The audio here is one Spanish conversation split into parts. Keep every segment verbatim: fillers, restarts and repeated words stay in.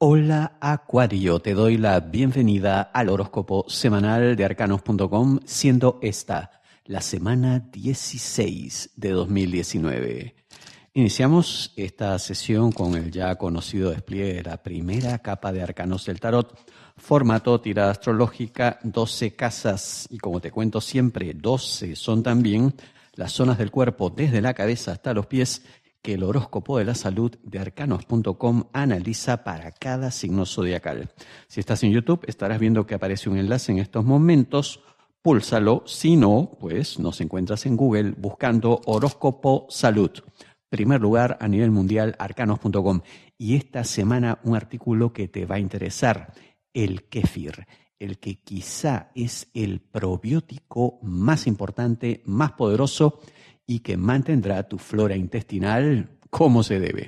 Hola Acuario, te doy la bienvenida al horóscopo semanal de arcanos punto com, siendo esta la semana dieciséis de dos mil diecinueve. Iniciamos esta sesión con el ya conocido despliegue de la primera capa de arcanos del tarot, formato tirada astrológica, doce casas, y como te cuento siempre, doce son también las zonas del cuerpo desde la cabeza hasta los pies que el horóscopo de la salud de arcanos punto com analiza para cada signo zodiacal. Si estás en YouTube, estarás viendo que aparece un enlace en estos momentos. Púlsalo, si no, pues nos encuentras en Google buscando horóscopo salud. Primer lugar a nivel mundial, arcanos punto com. Y esta semana un artículo que te va a interesar, el kéfir, el que quizá es el probiótico más importante, más poderoso y que mantendrá tu flora intestinal como se debe.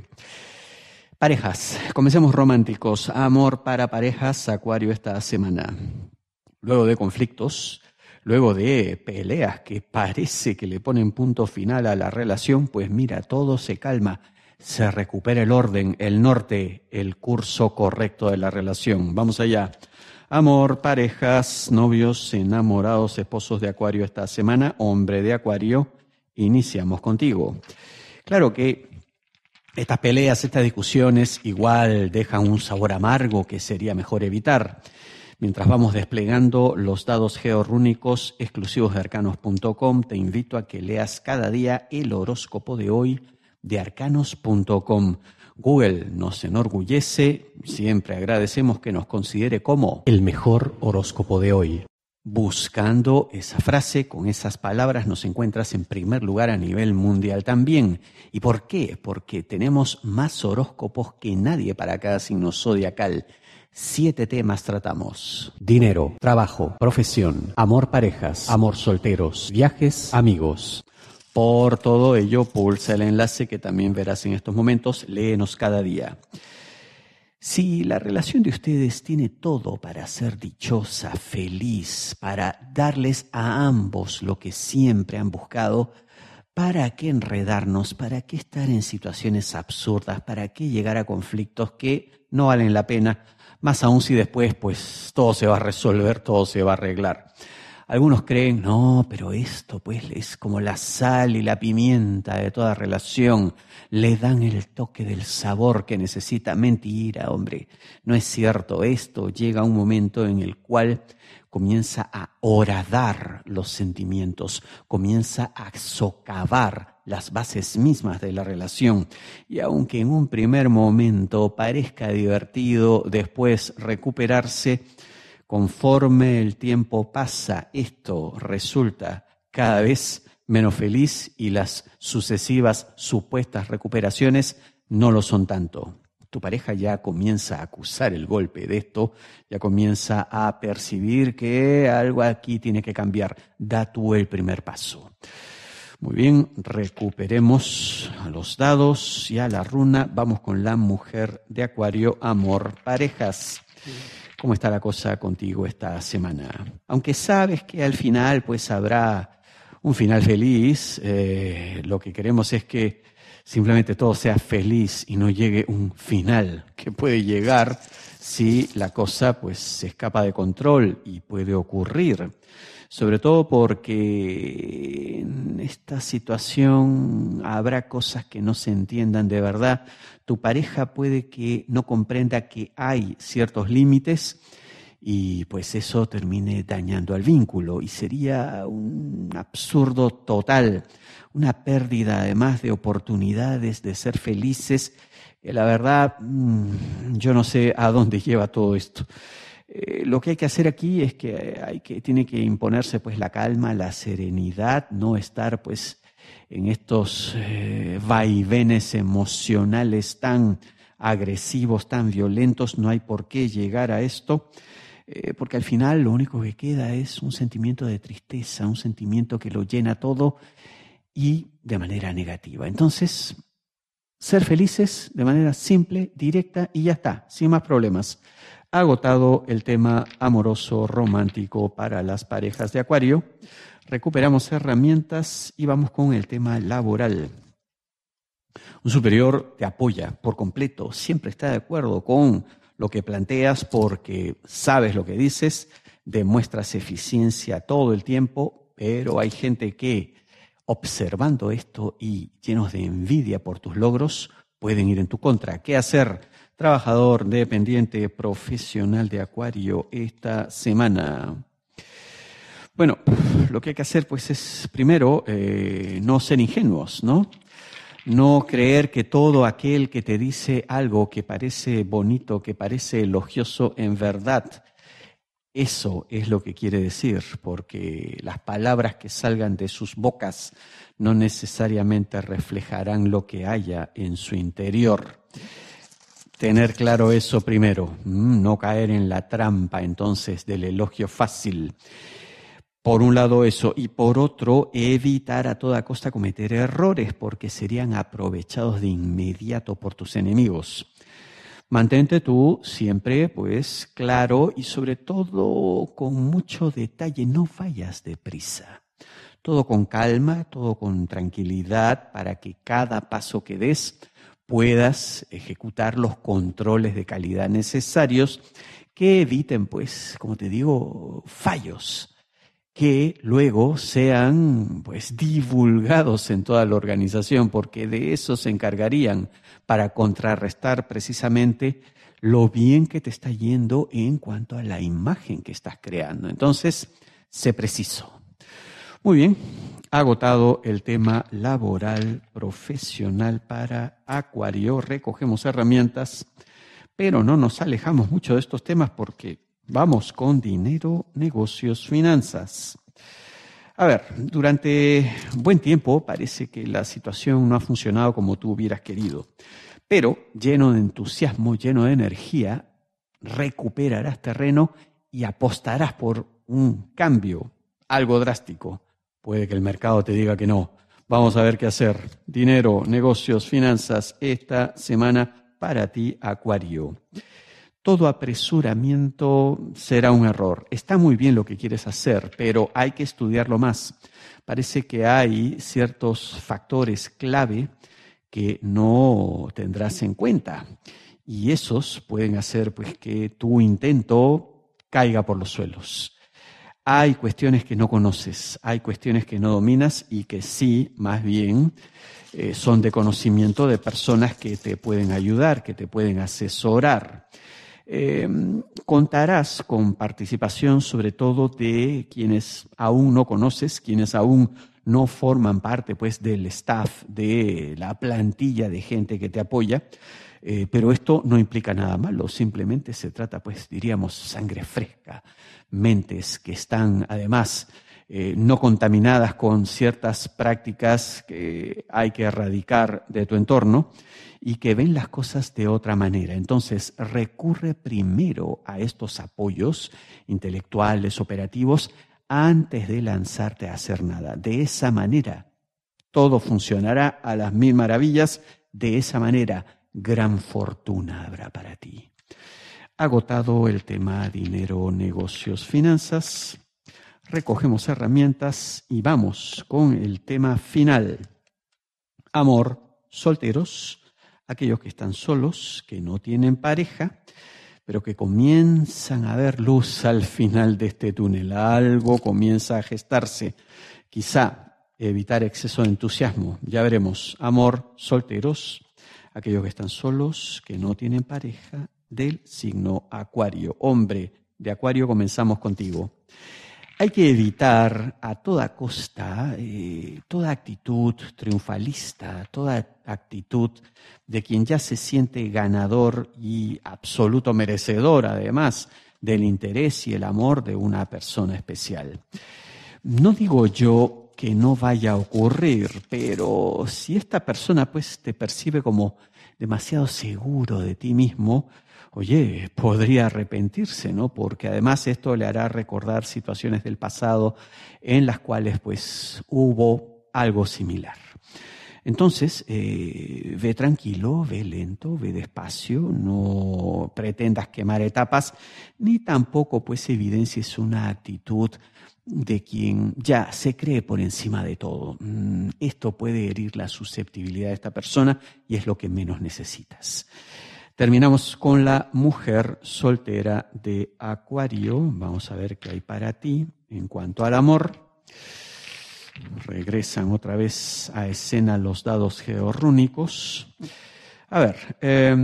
Parejas, comencemos románticos. Amor para parejas, Acuario, esta semana. Luego de conflictos, luego de peleas que parece que le ponen punto final a la relación, pues mira, todo se calma, se recupera el orden, el norte, el curso correcto de la relación. Vamos allá. Amor, parejas, novios, enamorados, esposos de Acuario esta semana, hombre de Acuario. Iniciamos contigo. Claro que estas peleas, estas discusiones igual dejan un sabor amargo que sería mejor evitar. Mientras vamos desplegando los dados georrúnicos exclusivos de arcanos punto com, te invito a que leas cada día el horóscopo de hoy de arcanos punto com. Google nos enorgullece, siempre agradecemos que nos considere como el mejor horóscopo de hoy. Buscando esa frase, con esas palabras, nos encuentras en primer lugar a nivel mundial también. ¿Y por qué? Porque tenemos más horóscopos que nadie para cada signo zodiacal. Siete temas tratamos: dinero, trabajo, profesión, amor, parejas, amor, solteros, viajes, amigos. Por todo ello, pulsa el enlace que también verás en estos momentos. Léenos cada día. Si la relación de ustedes tiene todo para ser dichosa, feliz, para darles a ambos lo que siempre han buscado, ¿para qué enredarnos? ¿Para qué estar en situaciones absurdas? ¿Para qué llegar a conflictos que no valen la pena? Más aún si después pues todo se va a resolver, todo se va a arreglar. Algunos creen, no, pero esto pues es como la sal y la pimienta de toda relación. Le dan el toque del sabor que necesita. Mentira, hombre. No es cierto. Esto llega a un momento en el cual comienza a horadar los sentimientos, comienza a socavar las bases mismas de la relación. Y aunque en un primer momento parezca divertido, después recuperarse, conforme el tiempo pasa, esto resulta cada vez menos feliz y las sucesivas supuestas recuperaciones no lo son tanto. Tu pareja ya comienza a acusar el golpe de esto, ya comienza a percibir que algo aquí tiene que cambiar. Da tú el primer paso. Muy bien, recuperemos a los dados y a la runa. Vamos con la mujer de Acuario, amor, parejas. ¿Cómo está la cosa contigo esta semana? Aunque sabes que al final pues habrá un final feliz, eh, lo que queremos es que simplemente todo sea feliz y no llegue un final que puede llegar si la cosa pues se escapa de control y puede ocurrir. Sobre todo porque en esta situación habrá cosas que no se entiendan de verdad. Tu pareja puede que no comprenda que hay ciertos límites y pues eso termine dañando al vínculo y sería un absurdo total, una pérdida además de oportunidades de ser felices. La verdad, yo no sé a dónde lleva todo esto. Eh, lo que hay que hacer aquí es que hay que tiene que imponerse pues la calma, la serenidad, no estar pues en estos eh, vaivenes emocionales tan agresivos, tan violentos. No hay por qué llegar a esto, eh, porque al final lo único que queda es un sentimiento de tristeza, un sentimiento que lo llena todo y de manera negativa. Entonces, ser felices de manera simple, directa y ya está, sin más problemas. Agotado el tema amoroso, romántico para las parejas de Acuario. Recuperamos herramientas y vamos con el tema laboral. Un superior te apoya por completo, siempre está de acuerdo con lo que planteas porque sabes lo que dices, demuestras eficiencia todo el tiempo, pero hay gente que, observando esto y llenos de envidia por tus logros, pueden ir en tu contra. ¿Qué hacer, trabajador dependiente profesional de Acuario, esta semana? Bueno, lo que hay que hacer pues es primero eh, no ser ingenuos, ¿no? No creer que todo aquel que te dice algo que parece bonito, que parece elogioso, en verdad eso es lo que quiere decir, porque las palabras que salgan de sus bocas no necesariamente reflejarán lo que haya en su interior. Tener claro eso primero, no caer en la trampa entonces del elogio fácil. Por un lado eso, y por otro, evitar a toda costa cometer errores porque serían aprovechados de inmediato por tus enemigos. Mantente tú siempre, pues, claro y sobre todo con mucho detalle, no vayas deprisa. Todo con calma, todo con tranquilidad para que cada paso que des puedas ejecutar los controles de calidad necesarios que eviten, pues, como te digo, fallos que luego sean pues divulgados en toda la organización, porque de eso se encargarían para contrarrestar precisamente lo bien que te está yendo en cuanto a la imagen que estás creando. Entonces, sé preciso. Muy bien, agotado el tema laboral profesional para Acuario. Recogemos herramientas, pero no nos alejamos mucho de estos temas porque vamos con dinero, negocios, finanzas. A ver, durante buen tiempo parece que la situación no ha funcionado como tú hubieras querido, pero lleno de entusiasmo, lleno de energía, recuperarás terreno y apostarás por un cambio, algo drástico. Puede que el mercado te diga que no. Vamos a ver qué hacer. Dinero, negocios, finanzas, esta semana para ti, Acuario. Todo apresuramiento será un error. Está muy bien lo que quieres hacer, pero hay que estudiarlo más. Parece que hay ciertos factores clave que no tendrás en cuenta y esos pueden hacer pues que tu intento caiga por los suelos. Hay cuestiones que no conoces, hay cuestiones que no dominas y que sí, más bien, eh, son de conocimiento de personas que te pueden ayudar, que te pueden asesorar. Eh, contarás con participación sobre todo de quienes aún no conoces, quienes aún no forman parte pues del staff, de la plantilla de gente que te apoya, eh, pero esto no implica nada malo, simplemente se trata pues diríamos sangre fresca, mentes que están además eh, no contaminadas con ciertas prácticas que hay que erradicar de tu entorno y que ven las cosas de otra manera. Entonces, recurre primero a estos apoyos intelectuales, operativos, antes de lanzarte a hacer nada. De esa manera, todo funcionará a las mil maravillas. De esa manera, gran fortuna habrá para ti. Agotado el tema dinero, negocios, finanzas, recogemos herramientas y vamos con el tema final. Amor, solteros, aquellos que están solos, que no tienen pareja, pero que comienzan a ver luz al final de este túnel. Algo comienza a gestarse. Quizá evitar exceso de entusiasmo. Ya veremos. Amor, solteros, aquellos que están solos, que no tienen pareja, del signo Acuario. Hombre de Acuario, comenzamos contigo. Hay que evitar a toda costa eh, toda actitud triunfalista, toda actitud de quien ya se siente ganador y absoluto merecedor, además, del interés y el amor de una persona especial. No digo yo que no vaya a ocurrir, pero si esta persona pues te percibe como demasiado seguro de ti mismo, oye, podría arrepentirse, ¿no? Porque además esto le hará recordar situaciones del pasado en las cuales pues hubo algo similar. Entonces, eh, ve tranquilo, ve lento, ve despacio, no pretendas quemar etapas, ni tampoco pues evidencies una actitud de quien ya se cree por encima de todo. Esto puede herir la susceptibilidad de esta persona y es lo que menos necesitas. Terminamos con la mujer soltera de Acuario. Vamos a ver qué hay para ti en cuanto al amor. Regresan otra vez a escena los dados georrúnicos. A ver, eh,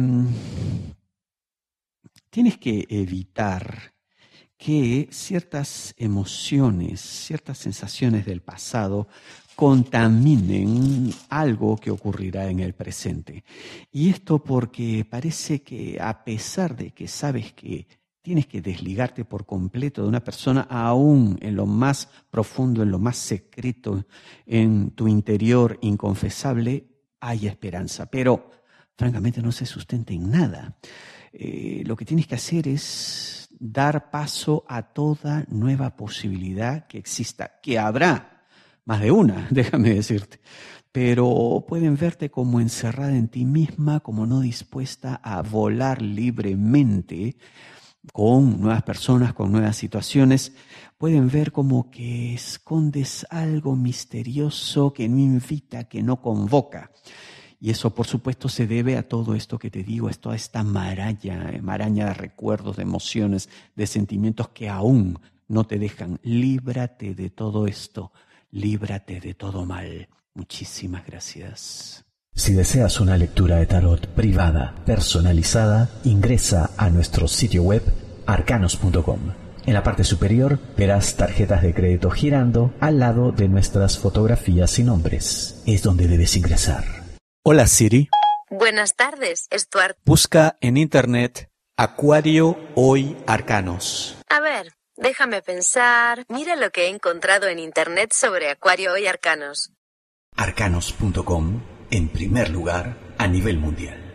tienes que evitar que ciertas emociones, ciertas sensaciones del pasado contaminen algo que ocurrirá en el presente. Y esto porque parece que a pesar de que sabes que tienes que desligarte por completo de una persona, aún en lo más profundo, en lo más secreto, en tu interior inconfesable, hay esperanza. Pero, francamente, no se sustenta en nada. Eh, lo que tienes que hacer es dar paso a toda nueva posibilidad que exista, que habrá más de una, déjame decirte, pero pueden verte como encerrada en ti misma, como no dispuesta a volar libremente con nuevas personas, con nuevas situaciones. Pueden ver como que escondes algo misterioso que no invita, que no convoca. Y eso, por supuesto, se debe a todo esto que te digo, a toda esta maraña, maraña de recuerdos, de emociones, de sentimientos que aún no te dejan. Líbrate de todo esto, líbrate de todo mal. Muchísimas gracias. Si deseas una lectura de tarot privada, personalizada, ingresa a nuestro sitio web arcanos punto com. En la parte superior verás tarjetas de crédito girando al lado de nuestras fotografías y nombres. Es donde debes ingresar. Hola Siri. Buenas tardes, Stuart. Busca en internet Acuario Hoy Arcanos. A ver, déjame pensar. Mira lo que he encontrado en internet sobre Acuario Hoy Arcanos. arcanos punto com, en primer lugar a nivel mundial.